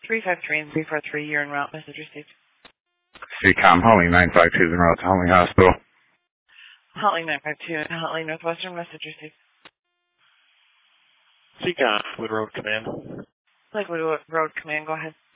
353 and 343, you're en route, message received. CCOM, Holly 952 en route to Holly Hospital. Holly 952 and Holly Northwestern, message received. CCOM, Wood Road Command. Lakewood Road Command, go ahead.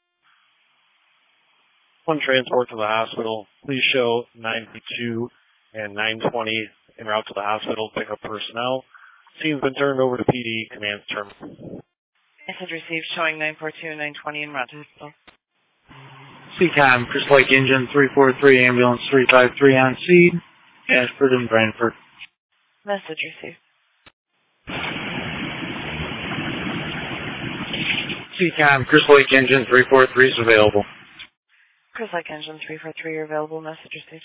One transport to the hospital. Please show 952 and 920 en route to the hospital. Pick up personnel. Scene's been turned over to PD. Command's terminal. Message received showing 942 and 920 en route to hospital. CCOM, Crystal Lake Engine 343, Ambulance 353 on scene, Ashford and Brantford. Message received. CCOM, Crystal Lake Engine 343 is available. Crystal Lake Engine 343, you're available, message received.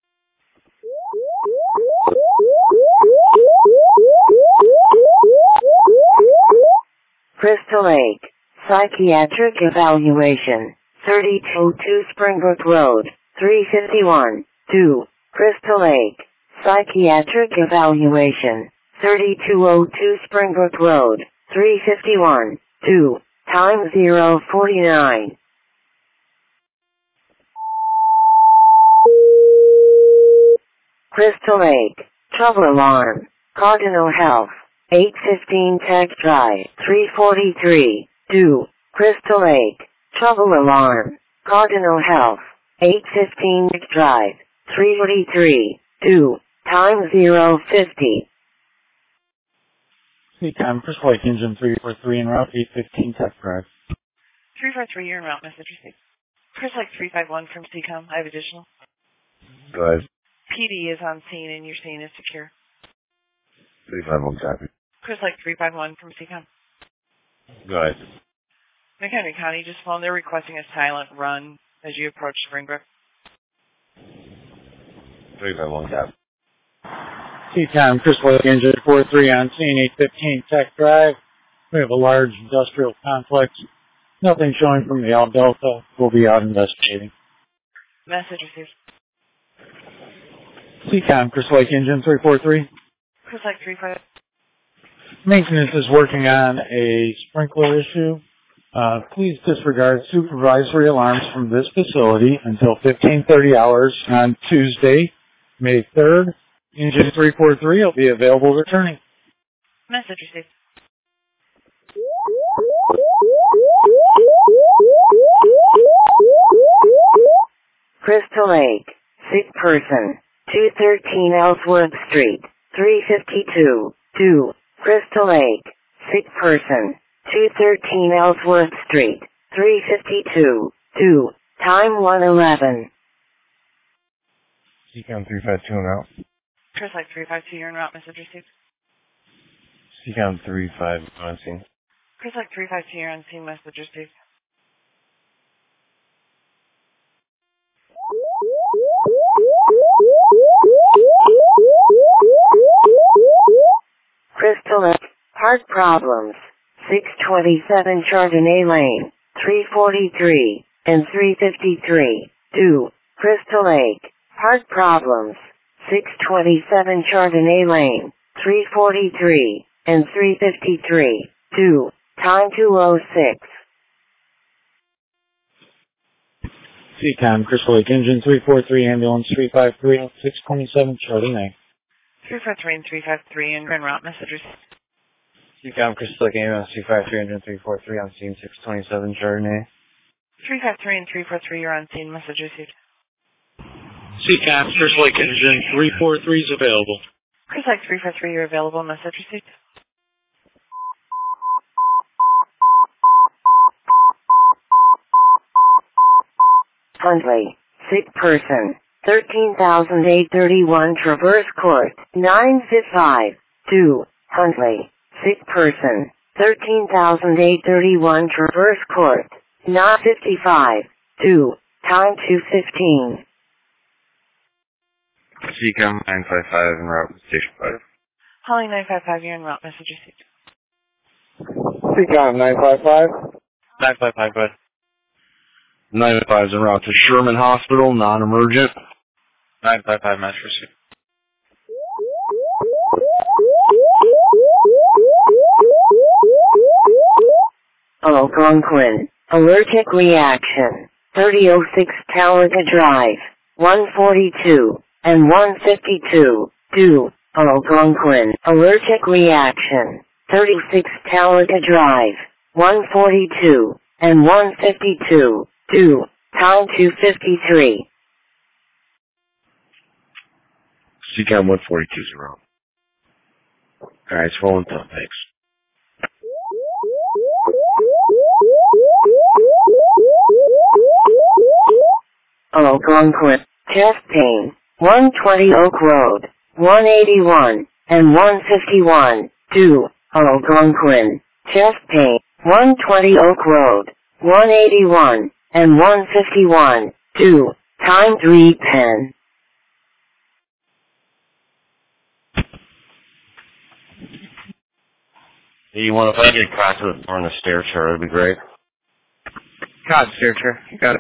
Crystal Lake, Psychiatric Evaluation, 3202 Springbrook Road, 351, 2, Crystal Lake, Psychiatric Evaluation, 3202 Springbrook Road, 351, 2, time 049. Crystal Lake, Trouble Alarm, Cardinal Health, 815 Tech Drive, 343, 2, Crystal Lake, Trouble Alarm, Cardinal Health, 815 Tech Drive, 343, 2, time 050. CCOM, Crystal Lake Engine 343 en route 815 Tech Drive. 343, you're en route, message received. Crystal Lake 351 from CCOM, I have additional. Go ahead. PD is on scene and your scene is secure. 351 copy. Crystal Lake 351 from CCOM. Go ahead. McHenry County just phoned. They're requesting a silent run as you approach Springbrook. 351 copy. CCOM, Crystal Lake Engine 43 on scene 815 Tech Drive. We have a large industrial complex. Nothing showing from the Al Delta. We'll be out investigating. Message received. CCOM, Crystal Lake Engine 343. Crystal Lake 351. Maintenance is working on a sprinkler issue. Please disregard supervisory alarms from this facility until 15:30 hours on Tuesday, May 3rd. Engine 343 will be available returning. Message received. Crystal Lake, sick person, 213 Ellsworth Street, 352, 2, Crystal Lake, sick person, 213 Ellsworth Street, 352, 2, time 111. CCOM 352 en route. Crystal Lake 352, you're en route, message received. CCOM 35 on scene. Crystal Lake 352, you're on scene, message received. Crystal Lake, heart problems, 627 Chardonnay Lane, 343, and 353, 2, Crystal Lake, heart problems, 627 Chardonnay Lane, 343, and 353, 2, time 206. CCOM, Crystal Lake Engine 343, Ambulance 353, 627 Chardonnay. 353 and 353 and en route, message received. CCOM, Crystal Lake Ambulance 353, Engine 343 on scene 627 Chardonnay. 353 and 343, you're on scene, message received. CCOM, Crystal Lake Engine 343 is available. Crystal Lake 353, you're available, message received. Huntley, sick person, 13,831 Traverse Court, 955, 2, Huntley, sick person, 13,831 Traverse Court, 955, 2, time 2:15. CCOM 955 en route to Station 5. Holly 955, you're en route, message received. CCOM 955. 955, go ahead. 955 is en route to Sherman Hospital, non-emergent. 955, message received. Algonquin, Allergic reaction. 3006 Talaga Drive. 142 and 152. 2. Algonquin. Allergic reaction. 36 Talaga Drive. 142 and 152. 2. Time 253. CCOM 1420. Alright, it's rolling thumb, thanks. Algonquin. Chest pain. 120 Oak Road. 181 and 151. 2. Algonquin. Chest pain. 120 Oak Road. 181 and 151. 2. Time 3:10. You want to get across to the door in the stair chair, that'd be great. God, stair chair. You got it.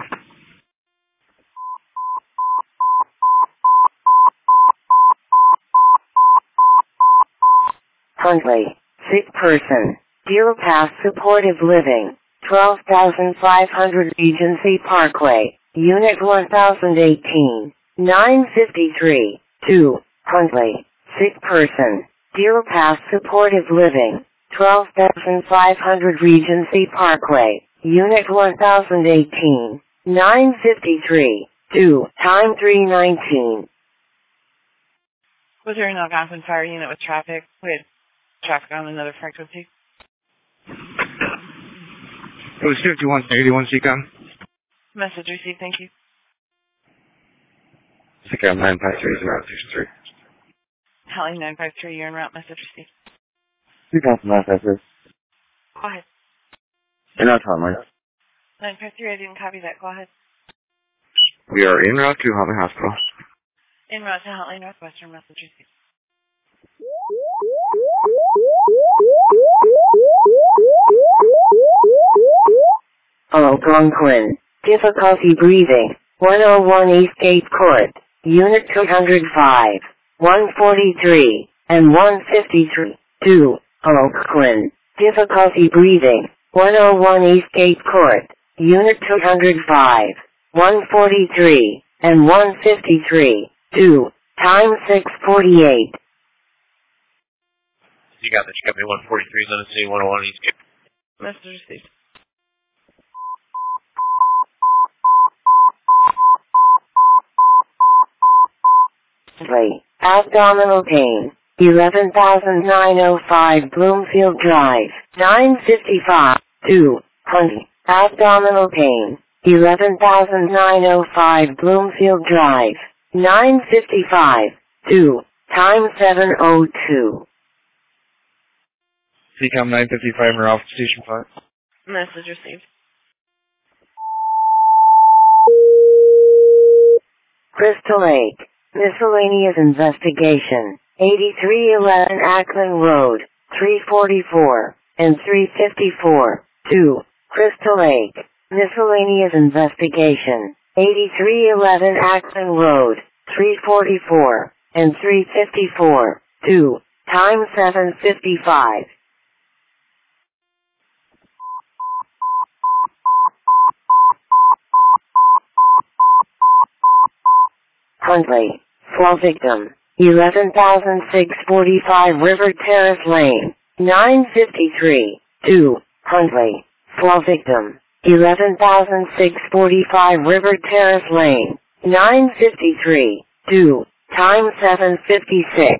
Huntley. Sick person. Deer Pass Supportive Living. 12,500 Regency Parkway. Unit 1018. 953. 2. Huntley. Sick person. Deer Pass Supportive Living. 12,500 Regency Parkway. Unit 1018. 953. 2. Time 3:19. Was there an Algonquin fire unit with traffic? We had traffic on another frequency. It was 5181 CCOM. Message received, thank you. CCOM 953 route 63. Halley 953, you're en route. Message received. CCOM 953. Go ahead. In our timeline. 953, I didn't copy that. Go ahead. We are en route to Huntley Hospital. En route to Huntley Northwestern. Message received. Algonquin. Difficulty breathing. 101 Eastgate Court. Unit 205. 143 and 153. 2. Algonquin. Difficulty breathing. 101 Eastgate Court. Unit 205. 143 and 153. 2. Time 6:48. You got this. You got me 143, then it's 101 Eastgate. Message received. Abdominal pain. 11,905 Bloomfield Drive. 955. 2. Huntley. Abdominal pain. 11,905 Bloomfield Drive. 955. 2. Time 7:02. CCOM 955 or Alpha Station 5. Message received. Crystal Lake. Miscellaneous investigation. 8311 Ackman Road. 344 and 354. 2. Crystal Lake. Miscellaneous investigation. 8311 Ackman Road. 344 and 354. 2. Time 7:55. Huntley. Fall victim. 11,645 River Terrace Lane. 953. 2. Huntley. Fall victim. 11,645 River Terrace Lane. 953. 2. Time 7:56.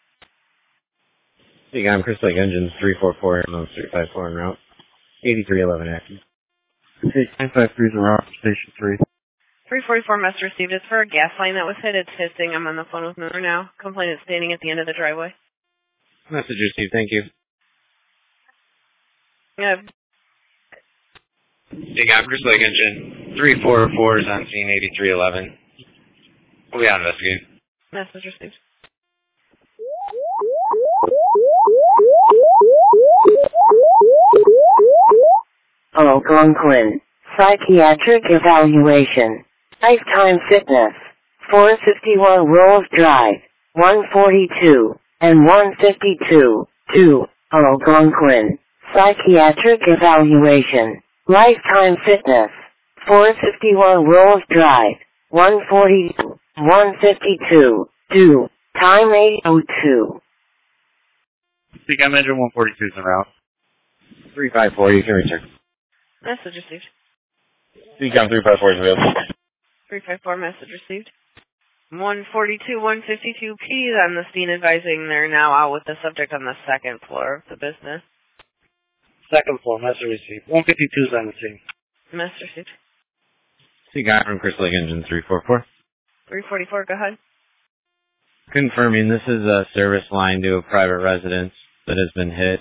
CCOM Crystal Lake Engines 344 and 354 en route. 8311 active. 953 is en route Station 3. 344 message received. It's for a gas line that was hit. It's hissing. I'm on the phone with Miller now. Complainant standing at the end of the driveway. Message received, thank you. Yeah. CCOM Crystal Lake Engine 344 is on scene 8311. We out investigate. Message received. Algonquin. Psychiatric evaluation. Lifetime fitness. 451 Rolls Drive. 142 and 152. 2. Algonquin. Psychiatric evaluation. Lifetime Fitness. 451 Rolls Drive. 140, 152, 2. Time 8:02. CCOM engine 142 is en route. 354, you can return. Message received. CCOM 354 is available. 354, message received. 142, 152 P on the scene advising they're now out with the subject on the second floor of the business. Second floor, message received. 152 is on the scene. Message received. CCOM from Crystal Lake engine 344. 344, go ahead. Confirming this is a service line to a private residence that has been hit.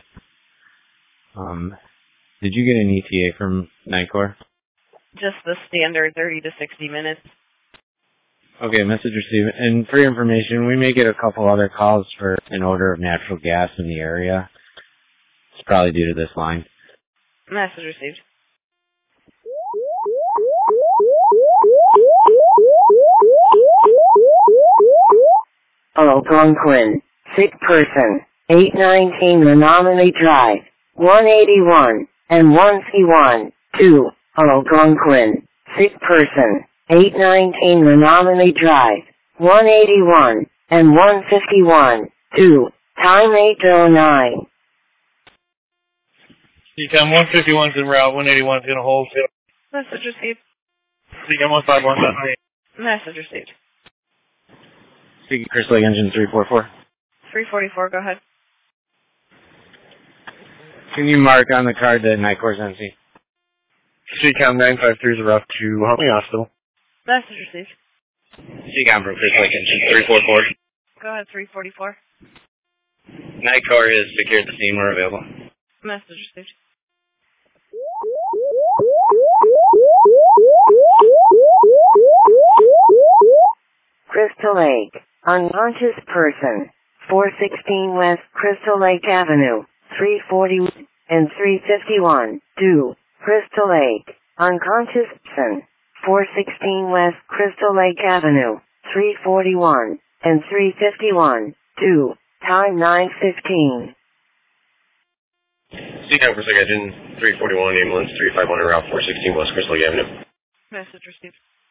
Did you get an ETA from NICOR? Just the standard 30 to 60 minutes. Okay, message received. And for your information, we may get a couple other calls for an order of natural gas in the area. It's probably due to this line. Message received. Algonquin. Sick person. 819 Menominee Drive. 181 and 1C1. 2. Algonquin. Sick person. 819 Menominee Drive. 181 and 151. 2. Time 8:09. CCOM 151 is en route. 181 is going to hold. Message received. CCOM 151 is on the Message received. Crystal Lake engine 344. 344, go ahead. Can you mark on the card that NICOR's NC? CCOM 953 is en route to Huntley Hospital. Message received. CCOM from Crystal Lake engine 344. Go ahead, 344. NICOR is secured the scene. We're available. Message received. Crystal Lake. Unconscious person. 416 West Crystal Lake Avenue. 340 and 351. 2. Crystal Lake. Unconscious person. 416 West Crystal Lake Avenue. 341 and 351. 2. Time 9:15. CCOM for Crystal Lake engine 341, ambulance 351 en route 416 West Crystal Lake Avenue. Message received.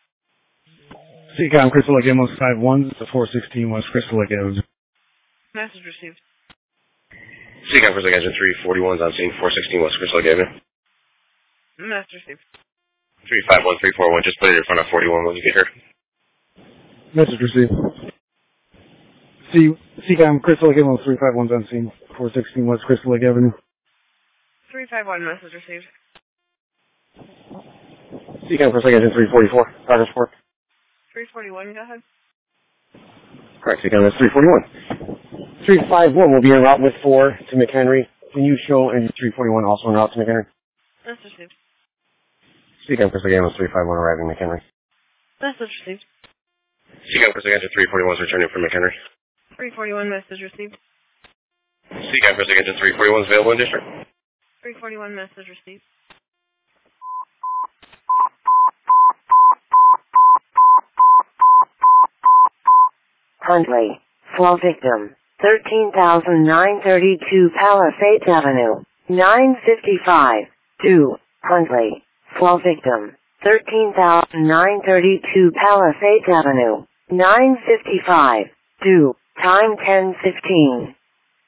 CCOM Crystal Lake ambulance 51 to 416 West Crystal Lake Avenue. Message received. CCOM Crystal Lake engine 341 is on scene 416 West Crystal Lake Avenue. Message received. 351, 341, just put it in front of 41 when you get here. Message received. CCOM Crystal Lake ambulance 351 is on scene 416 West Crystal Lake Avenue. 351, message received. CCOM Crystal Lake engine 344, progress report. 341, go ahead. Correct, CCOM, that's 341. 351 will be en route with 4 to McHenry. Can you show engine 341 also en route to McHenry? Message received. CCOM Crystal Lake ambulance 351 arriving McHenry. Message received. CCOM Crystal Lake engine 341 is returning from McHenry. 341, message received. CCOM Crystal Lake engine 341 is available in district. 341, message received. Huntley. Flow victim. 13,932 Palisades Avenue. 955. 2. Huntley. Flow victim. 13,932 Palisades Avenue. 955. 2. Time 10:15.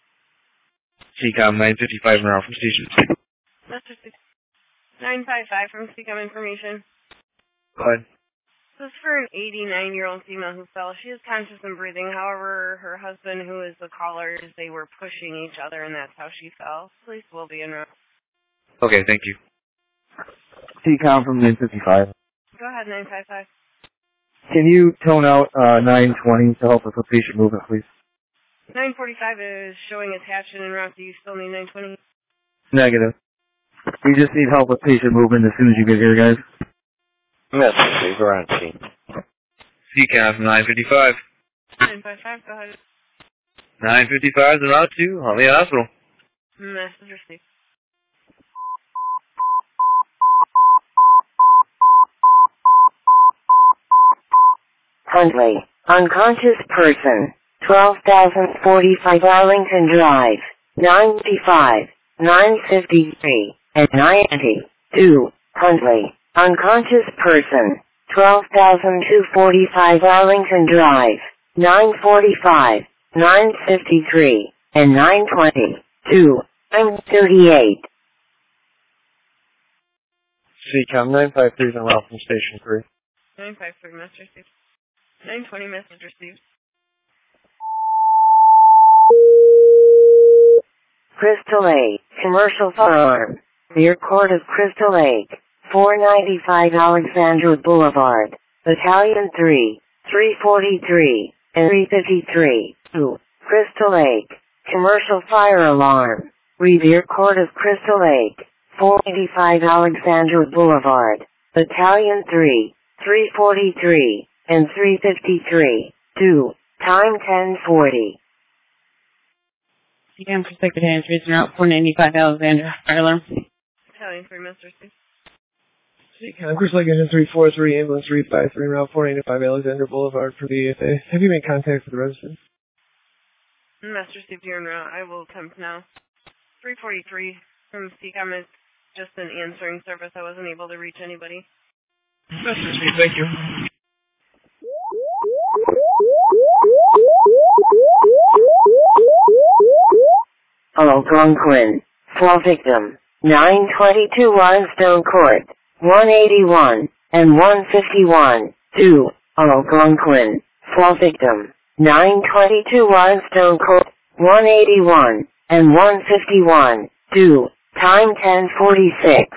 CCOM 955 en route from station. Message received. 955 from CCOM information. Go ahead. This is for an 89-year-old female who fell. She is conscious and breathing. However, her husband, who is the caller, they were pushing each other, and that's how she fell. Police will be en route. Okay, thank you. CCOM from 955. Go ahead, 955. Can you tone out 920 to help us with patient movement, please? 945 is showing attached and en route. Do you still need 920? Negative. We just need help with patient movement as soon as you get here, guys. Yes, please, we're on scene. CCOM from 955. 955, go ahead. 955 is en route to Huntley Hospital. Message received. Huntley. Unconscious person. 12,045 Arlington Drive. 95, 953, and 90. 2. Huntley, unconscious person, 12,245 Arlington Drive, 945, 953, and 922. I'm 38. CCOM 953 is en route from Station 3. 953, message received. 920, message received. Crystal Lake, commercial firearm, rear court of Crystal Lake, 495 Alexandra Boulevard, Battalion 3, 343, and 353, 2, Crystal Lake, commercial fire alarm, rear court of Crystal Lake, 485 Alexandra Boulevard, Battalion 3, 343, and 353, 2, time 10:40. CCOM Prospective Hands, reaching out 495 Alexandra. Fire alarm. Battalion 3, message received. CCOM Crystal Lake Engine 343, Ambulance 353, Route 495 Alexandra Boulevard for the AFA. Have you made contact with the resident? Message received here en route. I will attempt now. 343 from CCOM is just an answering service. I wasn't able to reach anybody. Message received, thank you. Algonquin, fall victim, 922 Limestone Court, 181, and 151, 2, Algonquin, fall victim, 922 Limestone Court, 181, and 151, 2, time 10:46.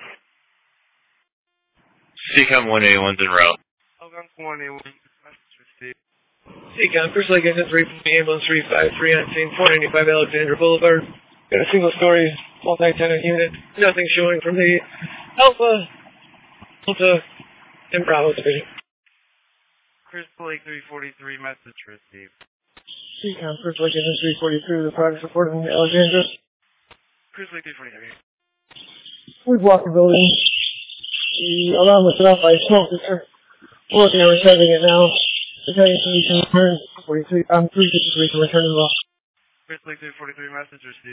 CCOM 181's en route. Algonquin 181, message received. CCOM Crystal Lake Engine 3, Ambulance 353 on scene 495 Alexandra Boulevard. Got a single-story, multi-tenant unit. Nothing showing from the Alpha, Delta, and Bravo division. Crystal Lake 343, message received. CCOM Crystal Lake Engine 343, the progress report in Alexandra. Crystal Lake 343. We've walked the building. The alarm was set off by a smoke detector. We're working on resetting it now. The Italian can return 353 can return as well. Crystal Lake 343, message received.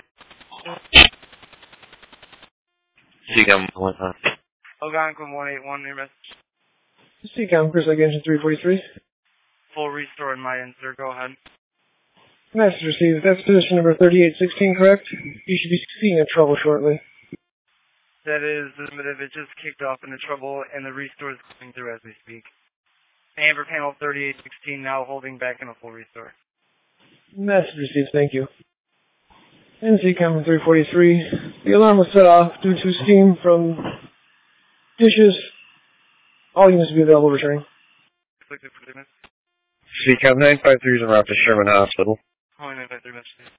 CCOM 1 Algonquin 181, your message. CCOM Crystal Lake Engine 343. Full restore in my end, sir. Go ahead. Message received. That's position number 3816, correct? You should be seeing a trouble shortly. That is limited. It just kicked off into trouble, and the restore is going through as we speak. Amber panel 3816 now holding back in a full restore. Message received, thank you. NCCOM 343. The alarm was set off due to steam from dishes. All units will be available returning. CCOM 953 is en route to Sherman Hospital. Calling 953, message.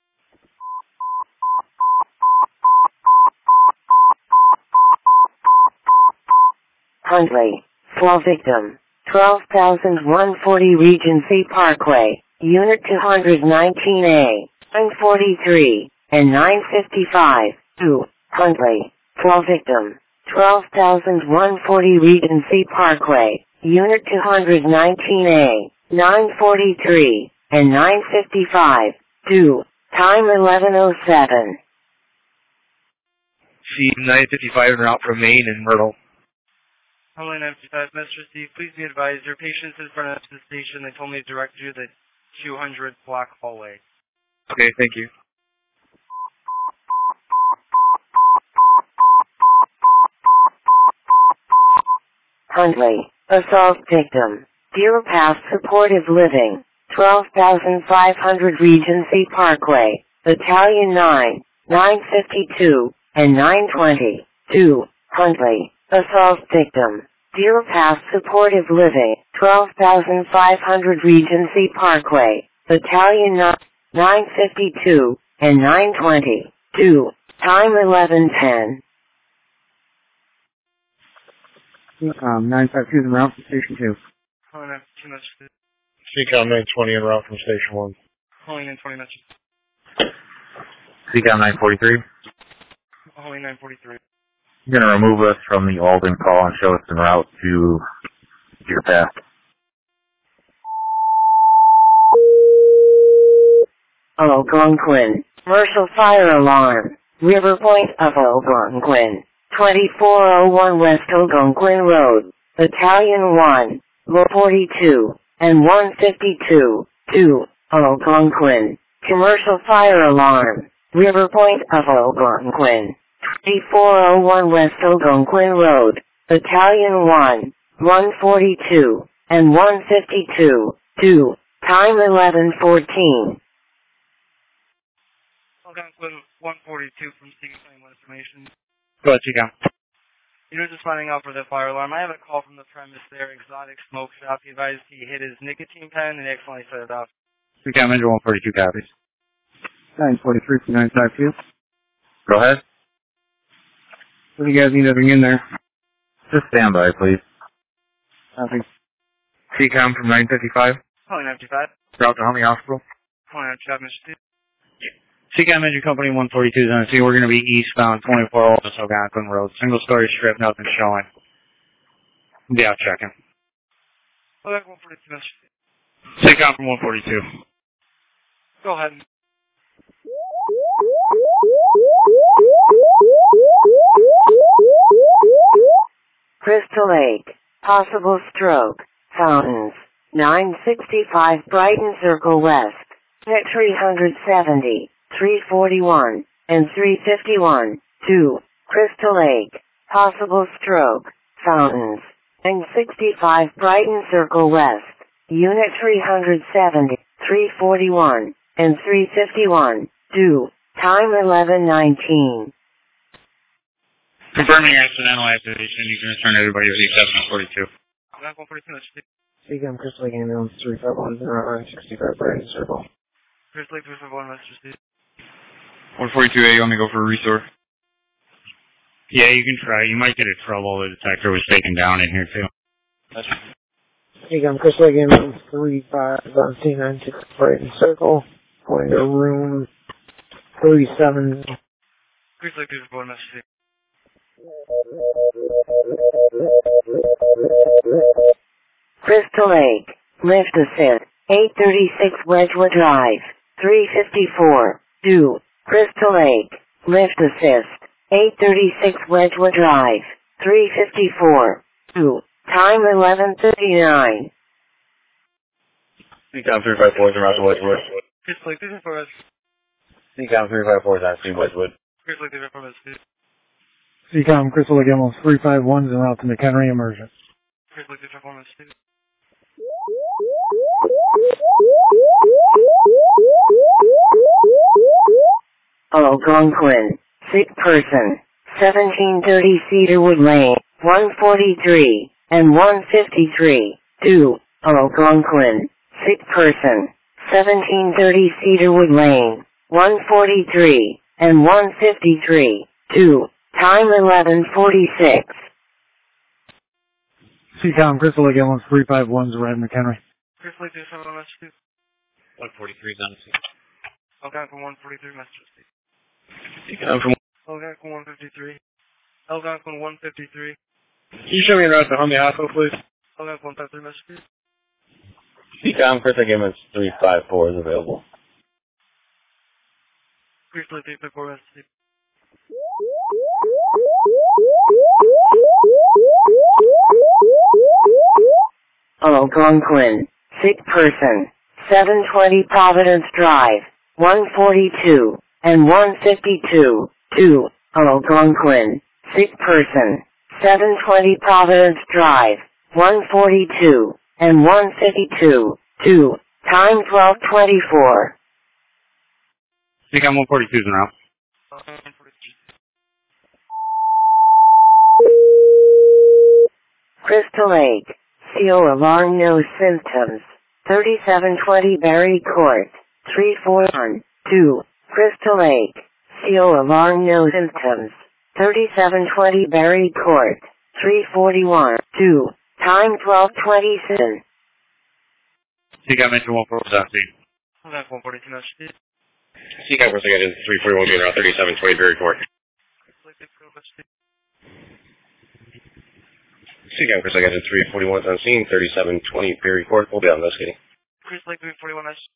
Huntley, fall victim, 12,140 Regency Parkway, Unit 219A, 943, and 955, 2, Huntley, fall victim, 12,140 Regency Parkway, Unit 219A, 943, and 955, 2, time 11:07. C955 en route from Maine and Myrtle. Calling 955, message received. Please be advised, your patient's in front of the station. They told me to direct you to the 200 block hallway. Okay, thank you. Huntley, assault victim, Deer Path Supportive Living, 12,500 Regency Parkway, Battalion 9, 952, and 920, 2, Huntley, assault victim, Deer Path Supportive Living, 12,500 Regency Parkway, Battalion 9, 952, and 920, 2, time 11:10. CCOM 952 en route from Station 2. Calling 952, message received. CCOM 920 en route from Station 1. Calling 920, message. CCOM 943. Calling 943. You're going to remove us from the Alden call and show us en route to Deer Path. Algonquin, commercial fire alarm, River Point of Algonquin, 2401 West Algonquin Road, Battalion 1, 142, and 152, 2, Algonquin. Commercial fire alarm, River Point of Algonquin. 2401 West Algonquin Road, Battalion 1, 142, and 152, 2, time 11:14. Algonquin 142 from Seagull Claim Information. Go ahead, Chico. You're just finding out for the fire alarm. I have a call from the premise there, Exotic Smoke Shop. He advised he hit his nicotine pen and accidentally set it off. Chico, Major 142 copies. 943 to 952. Go ahead. What do you guys need to bring in there? Just stand by, please. Copy. CCOM from 955. Calling 95. Route to Humvee Hospital. Calling 95, Mr. Steve. CCOM Engine Company 142 is on the scene. We're going to be eastbound 24 West Algonquin Road. Single story strip, nothing showing. Be out checking. Algonquin 142, Mr. Steve. CCOM from 142. Go ahead. Crystal Lake, possible stroke, fountains, 965 Brighton Circle West, at 370, 341, and 351, 2, Crystal Lake, possible stroke, fountains, 965 Brighton Circle West, unit 370, 341, and 351, 2, time 11:19. Confirming your incidental activation, you can return everybody with exception of 42. Algonquin 142, Mr. Steve. CCOM Crystal Lake Ambulance 351 965 Brighton Circle. Crystal Lake 351, Mr. Steve. 142A, you want me to go for a restore? Yeah, you can try. You might get in trouble. The detector was taken down in here, too. CCOM Crystal Lake Ambulance 351 Brighton Circle. Going to room 37. Crystal Lake 351, Mr. Steve. Crystal Lake, lift assist, 836 Wedgewood Drive, 354, 2, Crystal Lake, lift assist, 836 Wedgewood Drive, 354, 2, time 11:39. CCOM 354 is around Wedgewood. Crystal Lake 354, Mr. Steve. CCOM 354 is on scene Wedgewood. Crystal Lake 354, Mr. Steve. CCOM Crystal Lake Ambulance 351 is en route to McHenry Immersion. Crystal Lake 354, Mr. Steve. Algonquin, sick person, 1730 Cedarwood Lane, 143, and 153, 2, Algonquin, sick person, 1730 Cedarwood Lane, 143, and 153, 2, time 11:46. CCOM Crystal Lake Ambulance 351 is arriving McHenry. Crystal Lake 351, Mr. Steve. 143 is on the scene. Algonquin 143, Mr. Steve. CCOM from... Algonquin 153. Algonquin 153. Can you show me around to Humvee Hospital, please? Algonquin 153, Mr. Steve. CCOM Crystal Lake Ambulance 354 is available. Crystal Lake 354, Mr. Steve. Algonquin, sick person, 720 Providence Drive, 142, and 152, 2, Algonquin, sick person, 720 Providence Drive, 142, and 152, 2, time 12:24. CCOM 142 is en route. Algonquin 142. Crystal Lake, CO alarm no symptoms, 3720 Barry Court, 341, 2, Crystal Lake, CO alarm no symptoms, 3720 Barry Court, 341, 2, time 12:27. CCOM Engine 142 is on scene. Algonquin 142, Mr. Steve. CCOM Crystal Lake Ambulance 341 being around 3720 Berry Court. Crystal Lake 354, Mr. Steve. CCOM Crystal Lake Ambulance 341 is on scene 3720 Berry Court. We'll be out investigating. Crystal Lake 341, Mr. Steve.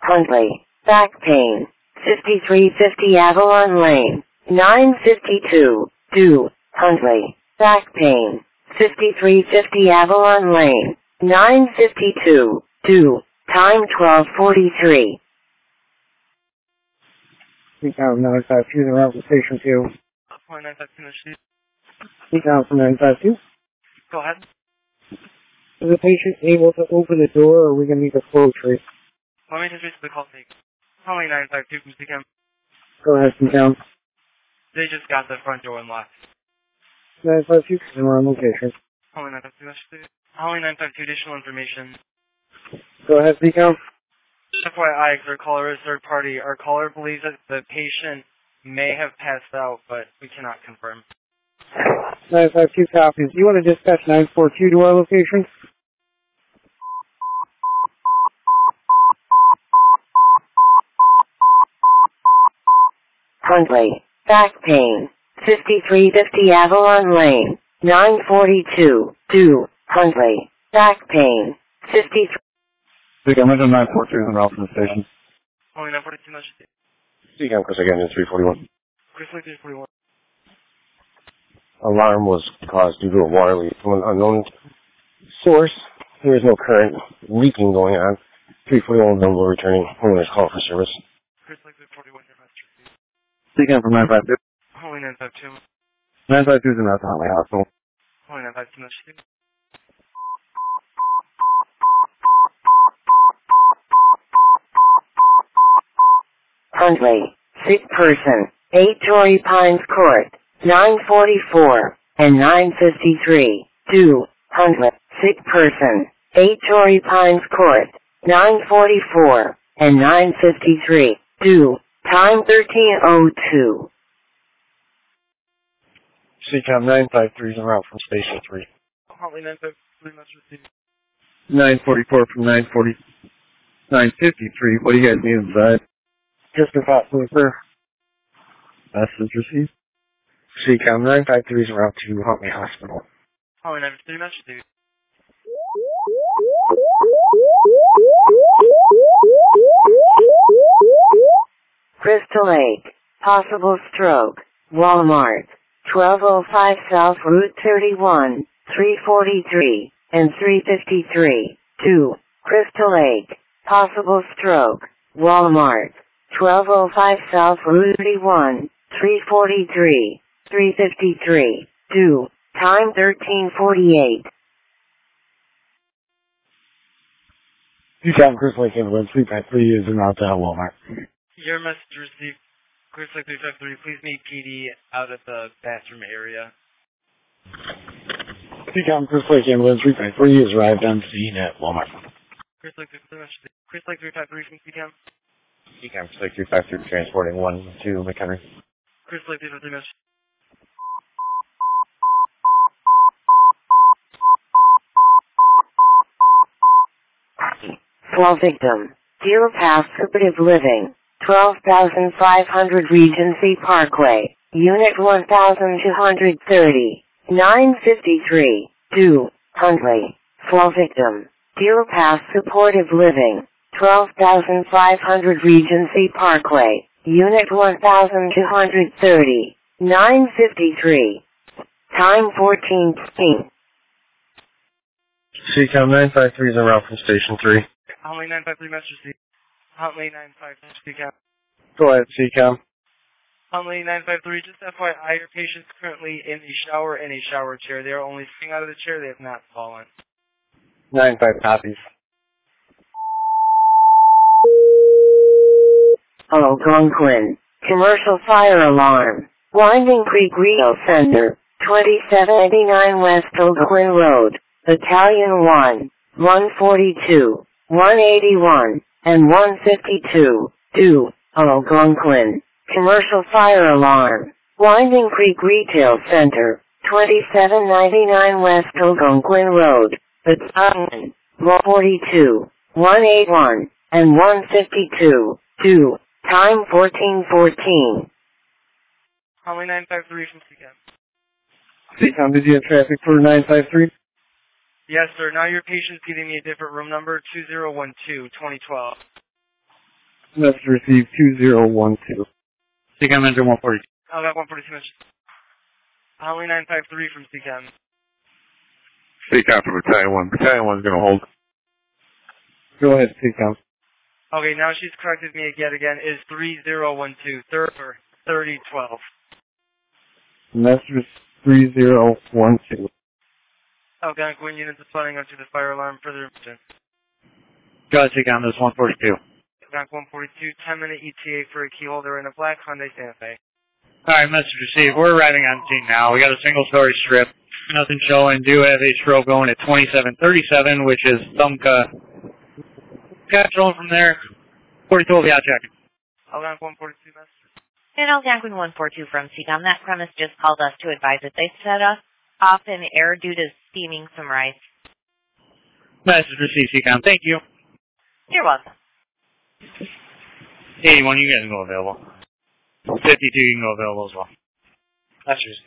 Huntley, back pain. 5350 Avalon Lane, 952, do, Huntley, back pain. 5350 Avalon Lane, 952, do, time 12:43. Speak out from 952, the route to station 2. 952. Speak out from 952. Go ahead. Is the patient able to open the door, or are we going to need a flow trace? Let me just reach the call take. Calling 952 from CCAM. Go ahead, speak down. They just got the front door unlocked. 952, we're on location. Calling 952. Calling 952, additional information. Go ahead, speak out. FYI, our caller is third party. Our caller believes that the patient may have passed out, but we cannot confirm. 952 copies. You want to dispatch 942 to our location? Huntley, back pain. 5350 Avalon Lane, 942, do, Huntley, back pain. 53. Speak on 942 en route from the station. Calling 942, no shit. Speak on Chris again in 341. Chris Lake 341. Alarm was caused due to a water leak from an unknown source. There is no current leaking going on. 341 will returning homeowner's call for service. Chris Lake 341, your master. Speak on from 952. Calling 952. 952 is in route to Huntley Hospital. Calling 952, no shit. Huntley, sick person, 8 Torrey Pines Court, 944, and 953, do, Huntley, sick person, 8 Torrey Pines Court, 944, and 953, do, time 13:02. CCAM 953 is en route from Station 3. Huntley 953, master received. 944 from 940. 953, what do you guys need inside? Just a thought, sir. Message received. CCAM 953 is en route to Huntley Hospital. Calling 953, master received. Crystal Lake, possible stroke, Walmart, 1205 South Route 31, 343, and 353, 2, Crystal Lake, possible stroke, Walmart, 1205 South Route 31, 343, 353, 2, time 13:48. CCAM Chris Lake Ambulance 353 is en route to Walmart. Your message received. Chris Lake 353, please meet PD out at the bathroom area. CCAM Chris Lake Ambulance 353 has arrived on scene at Walmart. Chris Lake 353, Chris Lake 353 from CCAM. CCAM Chris Lake 353 transporting 1 to McHenry. Chris Lake 353, message. Fall victim, Deer Pass Supportive Living, 12,500 Regency Parkway, Unit 1230, 953, do, Huntley, fall victim, Deer Pass Supportive Living, 12,500 Regency Parkway, Unit 1230, 953, time 14:15. CCAM 953 is en route from Station 3. Huntley 953, message received. Huntley 953, CCAM. Go ahead, CCAM. Huntley 953, just FYI, your patient's currently in a shower chair. They are only sitting out of the chair, they have not fallen. 95 copies. Algonquin, commercial fire alarm, Winding Creek Rio Center, 2789 West Algonquin Road, Battalion 1, 142, 181, and 152, do, Algonquin, commercial fire alarm, Winding Creek Retail Center, 2799 West Algonquin Road, Battalion 142, 181, and 152, do, time 14:14. Huntley 953 from CCAM. CCAM, did you have traffic for 953? Yes, sir. Now your patient's giving me a different room number, 2012, 2012. Message received 2012. CCOM Engine 142. I got 142 message. Holly 953 from CCOM. CCOM from Battalion 1. Battalion 1's going to hold. Go ahead, CCOM. Okay, now she's corrected me yet again. It is 3012, 3012. Message 3012. Algonquin units responding onto the fire alarm. Further information. Go ahead, CCOM, this is 142. Algonquin 142, 10-minute ETA for a key holder in a black Hyundai Santa Fe. Alright, message received. We're arriving on scene now. We got a single story strip. Nothing showing. Do have a strobe going at 2737, which is Thumka. Got drone from there. 42 will be out checking. Algonquin 142 message. And Algonquin 142 from CCOM. That premise just called us to advise that they set us off in air due to steaming some rice. Message received, CCOM. Thank you. You're welcome. 81, you guys can go available. 52, you can go available as well. That's yours.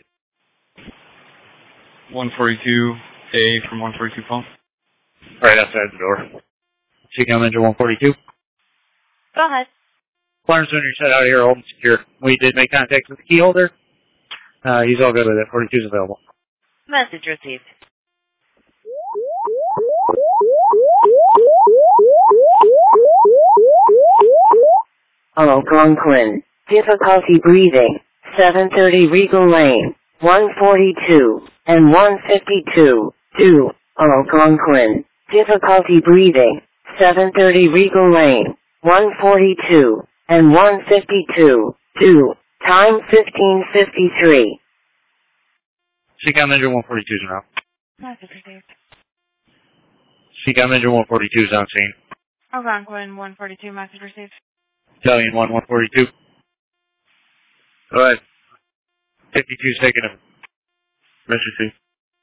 142A from 142 phone. Right outside the door. CCOM Engine 142. Go ahead. Alarms when you're set out here, hold and secure. We did make contact with the key holder. He's all good with it. 42 is available. Message received. Algonquin. Difficulty breathing. 730 Regal Lane. 142 and 152. 2. Algonquin. Difficulty breathing. 730 Regal Lane. 142 and 152. 2. Time 15:53. CCOM Engine 142 is around. Message received. CCOM Engine 142 is on scene. Algonquin 142, message received. Battalion 1, 142. Go ahead. 52's taking him. Message received.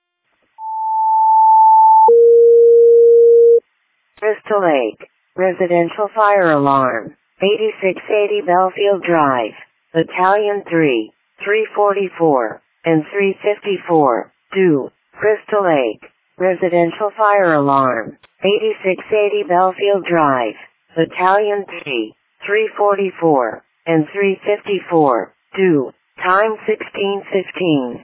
Crystal Lake. Residential fire alarm. 8680 Belfield Drive. Battalion 3, 344, and 354. 2. Crystal Lake. Residential fire alarm. 8680 Belfield Drive. Battalion 3, 344, and 354. 2. Time 16:15.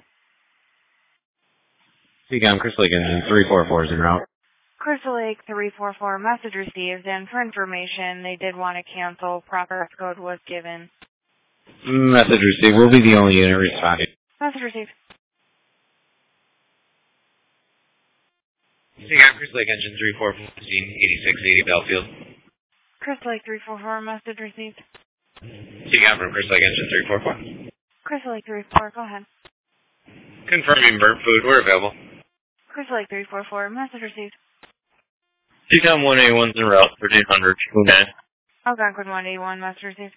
CCOM Crystal Lake Engine 344 is en route. Crystal Lake 344, message received, and for information, they did want to cancel. Proper code was given. Message received. We'll be the only unit responding. Message received. CCOM Crystal Lake Engine 344, 8680 Belfield. Crystal Lake 344, message received. CCOM from Crystal Lake Engine 344. Crystal Lake 344, go ahead. Confirming burnt food, we're available. Crystal Lake 344, message received. CCOM 181's en route, 1300, Hunan. Algonquin 181, message received.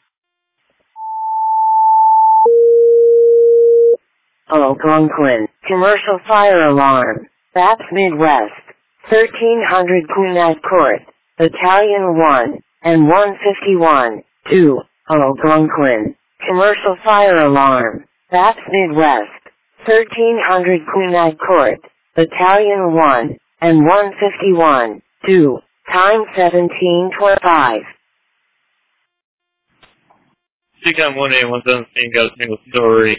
Algonquin. Commercial fire alarm. BAPS Midwest. 1300 Kunat Court. Battalion 1 and 151. 2. Algonquin. Commercial fire alarm. BAPS Midwest. 1300 Kunat Court. Battalion 1 and 151. 2. Time 17:25. CCOM 181's on scene, got a single story.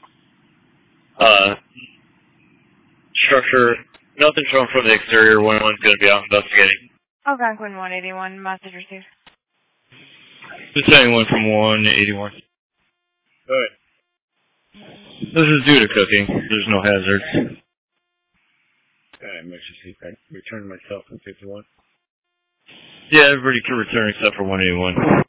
Structure, nothing shown from the exterior. 101's going to be out investigating. Algonquin 181, message received. Battalion 1 from 181. Alright. This is due to cooking. There's no hazards. I'm actually returning myself in 51. Yeah, everybody can return except for 181. Alright,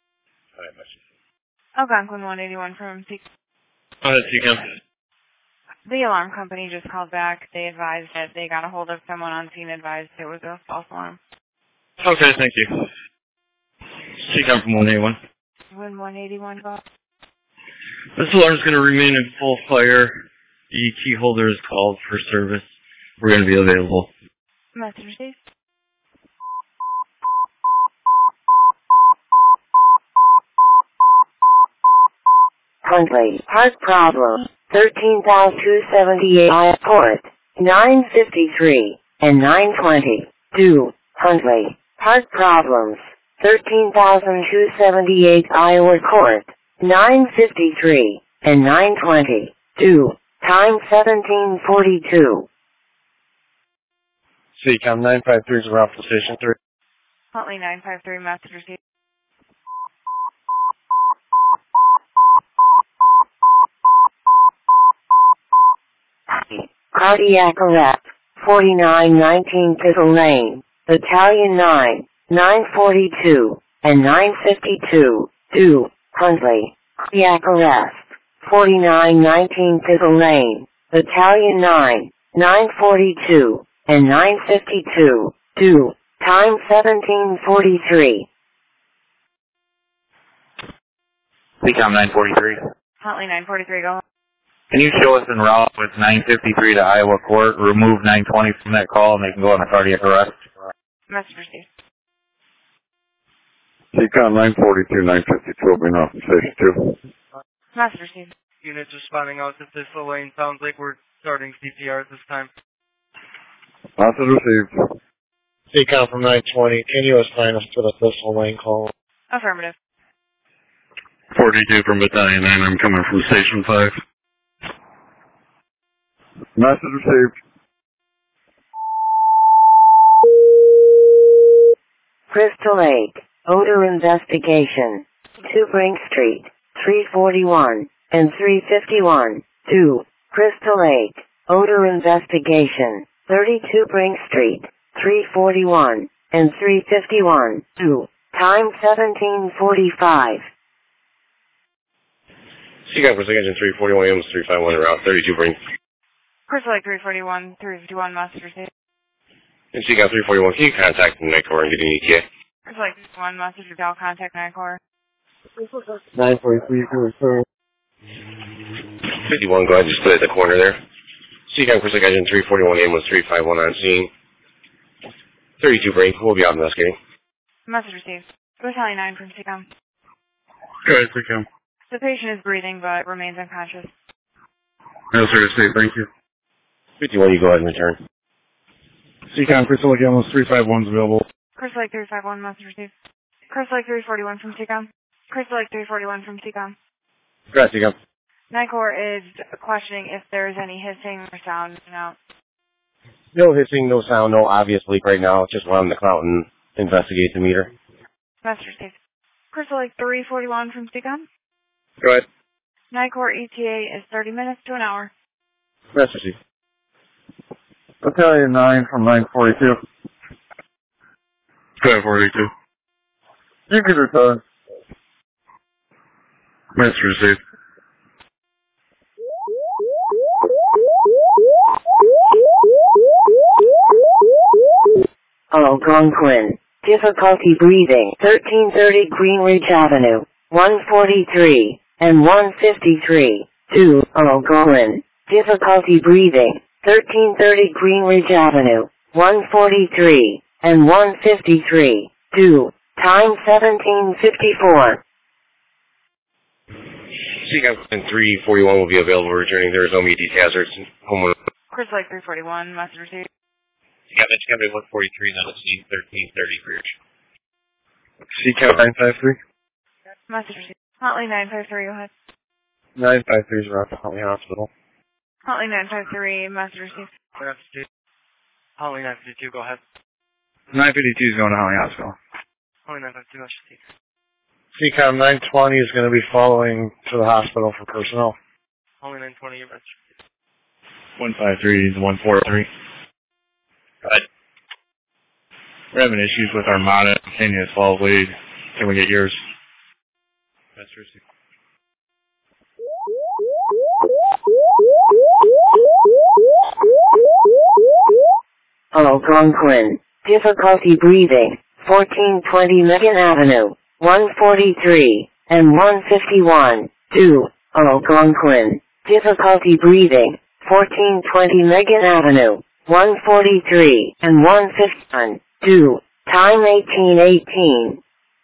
Algonquin 181 from C. Alright, CCOM. The alarm company just called back. They advised that they got a hold of someone on scene, advised it was a false alarm. Okay, thank you. CCOM from 181. When 181 go. This alarm is going to remain in full fire. The key holder is called for service. We're going to be available. Message received. Huntley. Heart problem. 13,278 I Port. 953 and 920. 2. Huntley. Heart problems. 13,278 Iowa Court, 9:53 and 9:20. 2. Time 17:42. CCOM 953 is around for Station 3. Huntley 953, message received. Cardiac arrest, 4919 Pizzle Lane, Battalion 9, 942, and 952, 2, Huntley. Cardiac arrest, 4919 Pizzle Lane, Battalion 9, 942, and 952, 2, time 17:43. CCOM 943. Huntley 943, go ahead. Can you show us en route with 953 to Iowa Court, remove 920 from that call, and they can go on a cardiac arrest? Message received. CCOM 942, 952 will be off from Station 2. Message received. Units responding out to Thistle Lane. Sounds like we're starting CPR at this time. Message received. CCOM from 920, can you assign us to the Thistle Lane call? Affirmative. 42 from Battalion 9, I'm coming from Station 5. Message received. Crystal Lake, odor investigation. 2 Brink Street, 341, and 351. 2, Crystal Lake, odor investigation. 32 Brink Street, 341, and 351. 2, time 17:45. CCOM for Engine 341, AMS 351, route 32 Brink. Crystal Lake 341, 351, message received. And CCOM 341, can you contact the Night Corps and get an ETA? Crystal Lake 341, message received. I'll contact NICOR. 943, confirm. 51, go ahead and just put it at the corner there. CCOM for Engine 341, AMS 351 on scene. 32 Brink, we'll be out investigating. Message received. Battalion 9 from CCOM. Go ahead, CCOM. The patient is breathing but remains unconscious. No, sir, state, thank you. 51, you go ahead and return. CCOM, Crystal Lake Ambulance 351 is available. Crystal Lake 351, message received. Crystal Lake 341 from CCOM. Crystal Lake 341 from CCOM. Correct, CCOM. NICOR is questioning if there's any hissing or sound out. No hissing, no sound, no obvious leak right now. Just run the clout and investigate the meter. Message received. Crystal Lake 341 from CCOM. Go ahead. NICOR ETA is 30 minutes to an hour. Message received. Battalion 9 from 942. Go ahead, 42. You can return. Message received. Algonquin, difficulty breathing. 1330 Greenridge Avenue, 143, and 153. 2, Algonquin, difficulty breathing. 1330 Greenridge Avenue, 143, and 153. 2, time 17:54. CCOM 341 will be available returning. There is no immediate hazards. Homeowner. Crystal Lake 341, message received. CCOM Edge Company 143, now it's 1330 for your CCOM 953. Message received. Huntley 953, go ahead. 953 is around the Huntley Hospital. Huntley 953, message received. Huntley 952, go ahead. 952 is going to Huntley Hospital. Huntley 952, message received. CCOM 920 is going to be following to the hospital for personnel. Huntley 920, your message. 153 is 143. Good. We're having issues with Armada, continuous 12 lead. Can we get yours? Message received. Algonquin, difficulty breathing. 1420 Megan Avenue, 143, and 151. 2, Algonquin, difficulty breathing. 1420 Megan Avenue, 143, and 151. 2, time 18:18.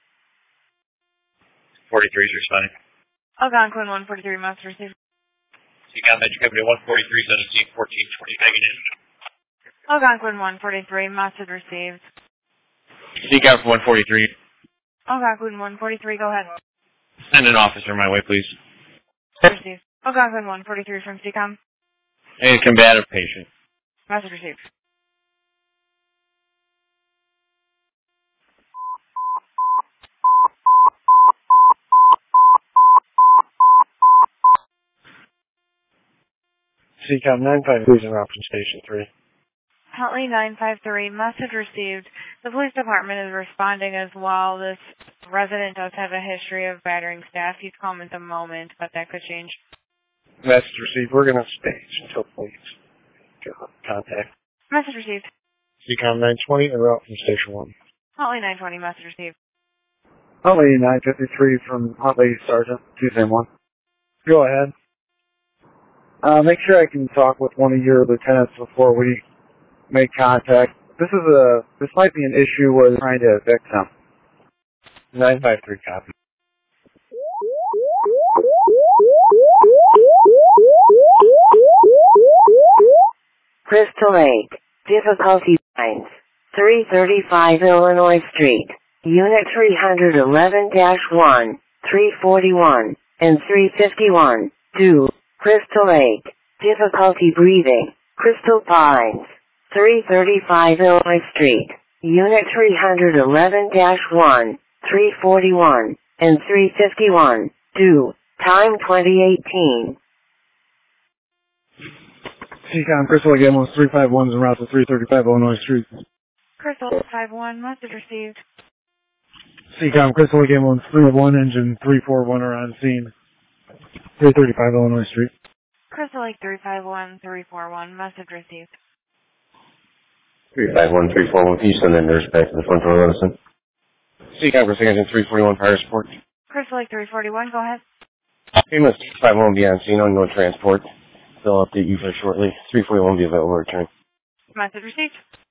43 is responding. Algonquin 143, message received. CCOM Edge Company 143, 17, 1420 Megan in. Algonquin 143, message received. CCOM 143. Algonquin 143, go ahead. Send an officer my way, please. Received. Algonquin 143 from CCOM. A combative patient. Message received. CCOM 953 is route from Station 3. Huntley 953, message received. The police department is responding as well. This resident does have a history of battering staff. He's calm at the moment, but that could change. Message received. We're going to stage until police contact. Message received. CCOM 920 en route from Station 1. Huntley 920, message received. Huntley 953 from Huntley Sergeant 271. Go ahead. Make sure I can talk with one of your lieutenants before we make contact. This might be an issue where they're trying to evict him. 953 copy. Crystal Lake, difficulty lines, 335 Illinois Street, Unit 311-1, 341, and 351, 2, Crystal Lake, difficulty breathing, Crystal Pines, 335 Illinois Street, Unit 311-1, 341, and 351, 2, time 2018. CCOM Crystal Lake ambulance 351 is en route to 335 Illinois Street. Crystal 51, message received. CCOM Crystal Lake ambulance 301, engine 341 are on scene. 335 Illinois Street. Crystal Lake 351, 341, message received. 351, 341, can you send that nurse back to the front door, Edison? CCOM Crystal Lake engine 341, fire support. Crystal Lake 341, go ahead. Ambulance 351 will be on scene on no transport. They'll update you very shortly. 341 will be available to return. Message received.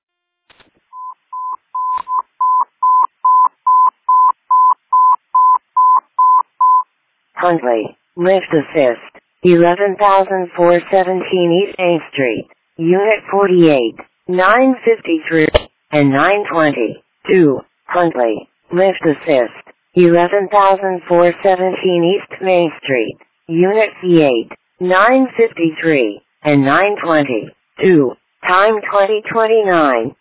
Huntley, lift assist, 11,417 East Main Street, Unit 48, 953, and 920, 2, Huntley, lift assist, 11,417 East Main Street, Unit C8, 953, and 920, 2, time 2029.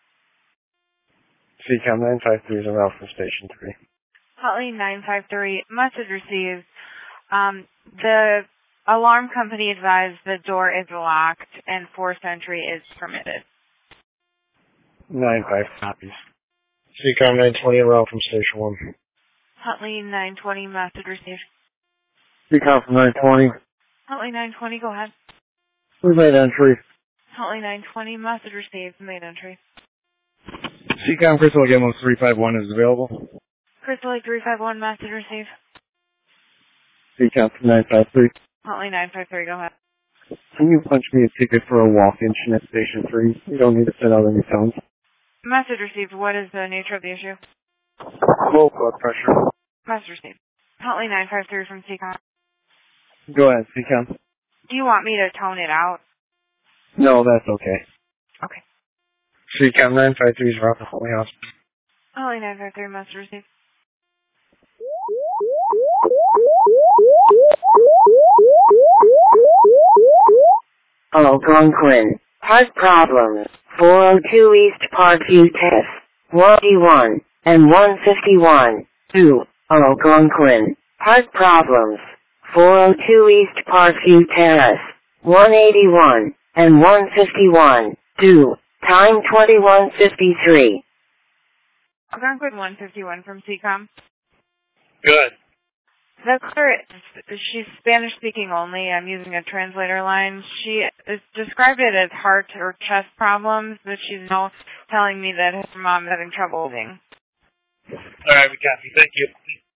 CCOM 953 is en route from Station 3. Huntley 953, message received. The alarm company advised the door is locked and forced entry is permitted. 95 copies. CCOM 920 en route from Station 1. Huntley 920, message received. CCOM from 920. Huntley 920, go ahead. We made entry. Huntley 920, message received, made entry. CCOM Crystal Lake ambulance 351 is available. Crystal Lake 351, message received. CCOM from 953. Huntley 953, go ahead. Can you punch me a ticket for a walk-in at Station 3? You don't need to set out any phones. Message received. What is the nature of the issue? Low blood pressure. Message received. Huntley 953 from CCOM. Go ahead, CCOM. Do you want me to tone it out? No, that's okay. Okay. CCOM 953 is route to Huntley Hospital. Huntley 953, message received. Algonquin, heart problems, 402 East Parkview Test, 181, and 151, 2, Algonquin, heart problems, 402 East Parkview Terrace, 181, and 151, 2, time 21:53. Algonquin 151 from CCOM. Good. That's her. She's Spanish speaking only. I'm using a translator line. She has described it as heart or chest problems, but she's now telling me that her mom is having trouble breathing. All right, we copy. Thank you.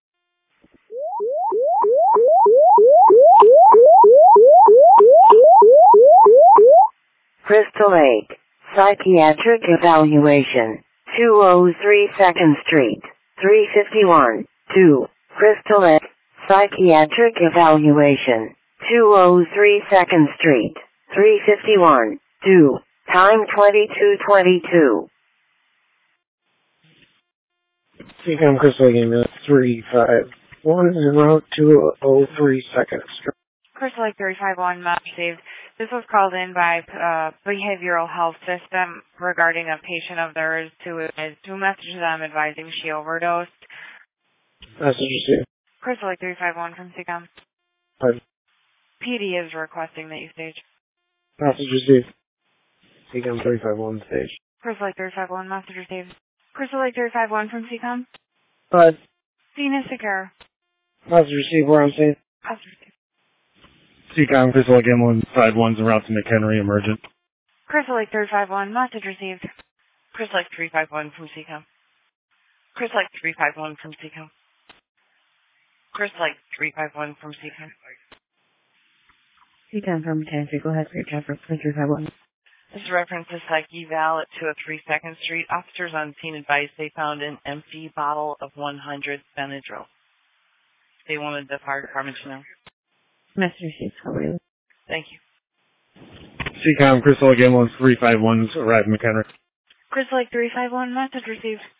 Crystal Lake, psychiatric evaluation, 203 2nd Street, 351, 2, Crystal Lake. Psychiatric evaluation, 203 2nd Street, 351, 2, time 22:22. CCOM Crystal Lake Ambulance 351 en route to 03 seconds. Crystal Lake 351, message received. This was called in by Behavioral Health System regarding a patient of theirs who is two messages I'm advising she overdosed. Message received. Crystal Lake 351 from CCOM. Pardon? PD is requesting that you stage. Message received. CCOM 351 stage. Crystal Lake 351, message received. Crystal Lake 351 from CCOM. Bud. Venus Secure. Message received. Where I'm saying. Message received. CCOM Crystal Lake Ambulance 51's en route to McHenry, emergent. Crystal Lake 351, message received. Crystal Lake 351 from CCOM. Crystal Lake 351 from CCOM. Crystal Lake 351 from CCOM. CCOM from Tansy, go ahead for your traffic, 351. This reference is psych eval at 203 2nd Street. Officers on scene advised they found an empty bottle of 100 Benadryl. They wanted the fire department to know. Message received, how are you? Thank you. CCOM Crystal Lake Ambulance 351's arrived in McHenry. Crystal Lake 351, message received.